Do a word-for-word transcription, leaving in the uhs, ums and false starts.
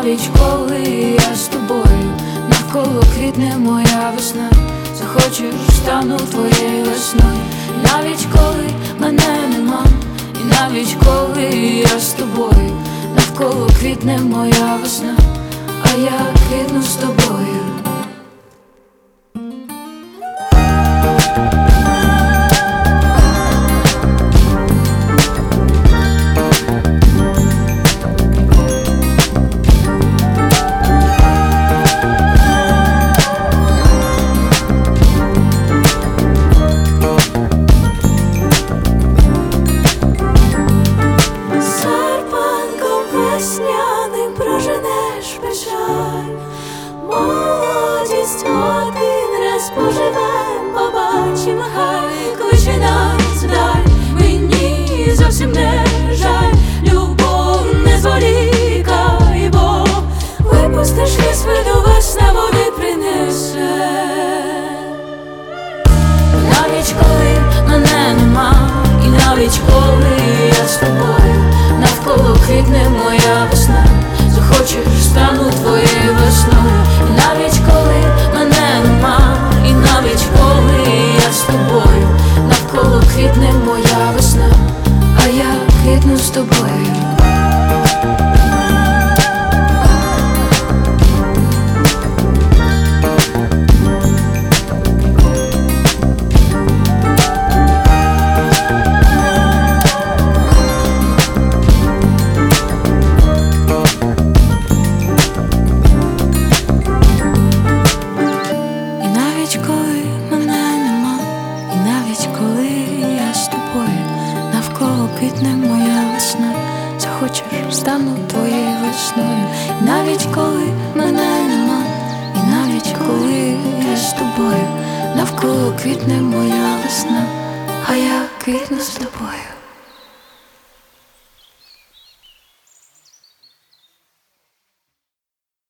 навіть коли я з тобою, навколо квітне моя весна. Захочеш, стану твоєю весною. І навіть коли мене нема, і навіть коли я з тобою, навколо квітне моя весна, а я квітну з тобою. Молодість один раз поживем, побачим, хай кличе нас вдаль. Мені зовсім не жаль, любов не зволікай, бо випустиш із виду, весна води принесе. Навіть коли мене нема, і навіть коли я з тобою, навколо квітне моя весна. Захочеш, стану твоєю весною. І навіть коли мене нема, і навіть коли я з тобою, навколо квітне моя весна, а я квітну з тобою. Коли мене нема, і навіть коли я з тобою, навколо квітне моя весна. Захочеш, стану твоєю весною. І навіть коли мене нема, і навіть коли я з тобою, навколо квітне моя весна, а я квітну з тобою.